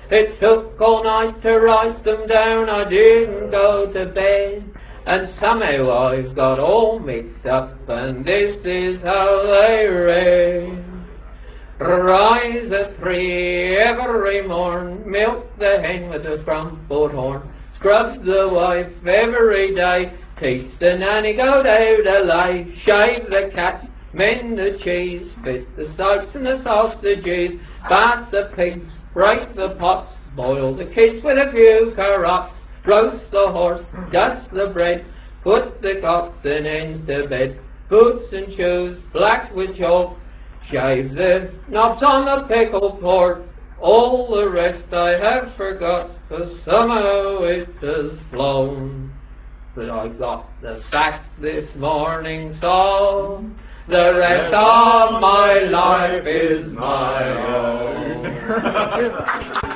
It took all night to write them down, I didn't go to bed. And somehow I've got all mixed up, and this is how they read. Rise at 3 every morn, milk the hen with a crumpled horn, scrub the wife every day, teach the nanny go out a lay, shave the cat, mend the cheese, fit the soaps and the sausages, bath the pigs, break the pots, boil the kids with a few carrots, roast the horse, dust the bread, put the oxen into bed, boots and shoes black with chalk, shave the knobs on the pickled pork, all the rest I have forgot, for somehow it has flown. But I got the sack this morning, so the rest of my life is my own.